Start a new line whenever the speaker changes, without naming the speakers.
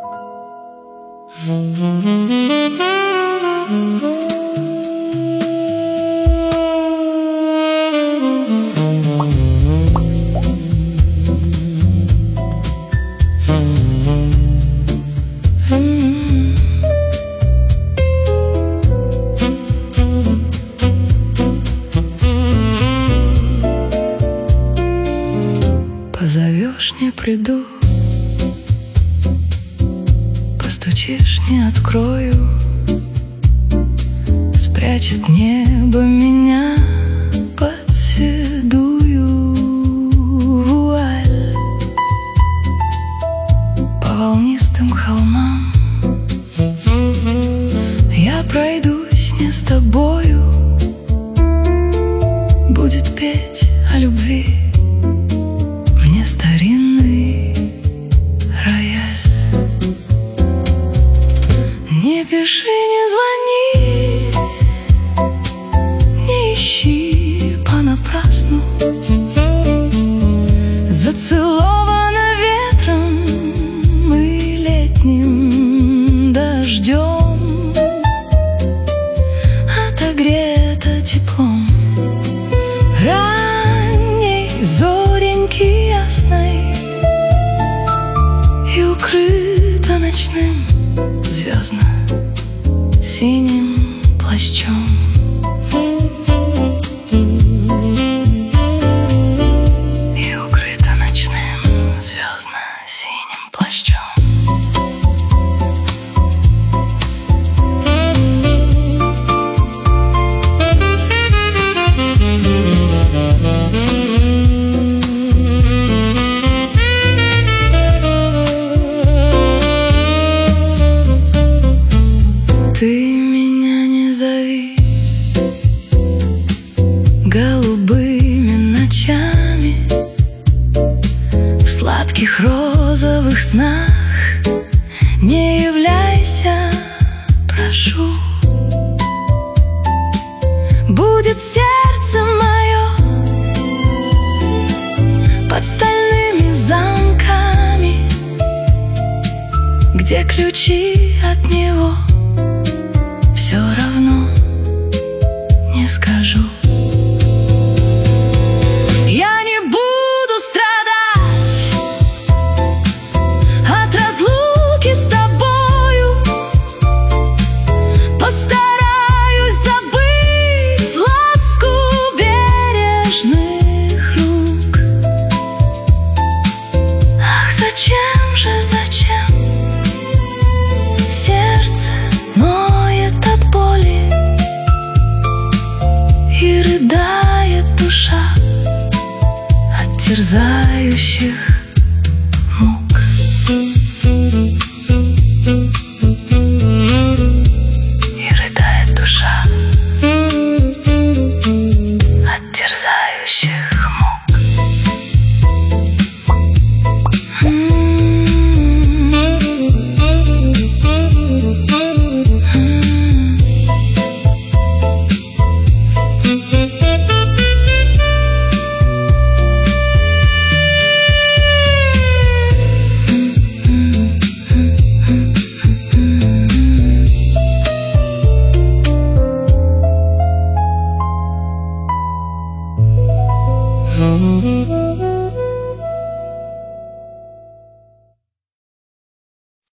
Позовешь — не приду, постучишь — не открою. Спрячет небо меня под седую вуаль. По волнистым холмам я пройдусь не с тобою. Будет петь о любви мне старинный рояль. Не пиши, не звони, не ищи понапрасну. Зацелована ветром и летним дождем, отогрета теплом ранней зореньки ясной и укрыта ночным звездно-синим плащом. И укрыта ночным звездно-синим плащом. Ты меня не зови голубыми ночами, в сладких розовых снах не являйся, прошу. Будет сердце мое под стальными замками, где ключи от него все равно не скажу. Я не буду страдать от разлуки с тобою. Постараюсь забыть ласку бережных рук. Ах, зачем же, зачем сердце ноет от боли и рыдает душа от терзающих